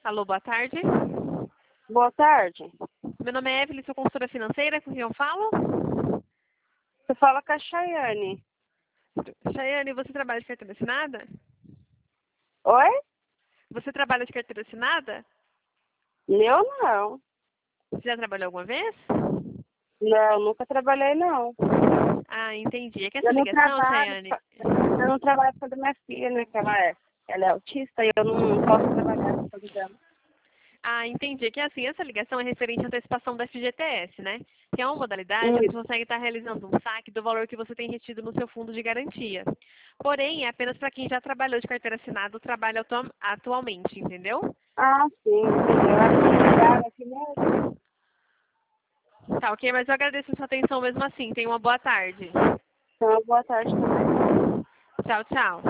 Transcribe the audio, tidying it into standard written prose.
Alô, boa tarde. Boa tarde. Meu nome é Evelyn, sou consultora financeira, com quem eu falo? Você fala com a Chayane. Chayane, você trabalha de carteira assinada? Oi? Você trabalha de carteira assinada? Eu não. Você já trabalhou alguma vez? Não, nunca trabalhei, não. Ah, entendi. É que essa Eu não ligação, trabalho, Chayane... eu não trabalho com a minha filha, né? Que ela é autista e eu não posso trabalhar com a dela. Ah, entendi. É que assim, essa ligação é referente à antecipação da FGTS, né? Que é uma modalidade que você consegue estar realizando um saque do valor que você tem retido no seu fundo de garantia. Porém, é apenas para quem já trabalhou de carteira assinada ou trabalha atualmente, entendeu? Ah, sim, entendeu? Eu acho que eu ligava aqui mesmo. Tá, ok, mas eu agradeço a sua atenção mesmo assim. Tenha uma boa tarde. Então, boa tarde também. Tchau, tchau.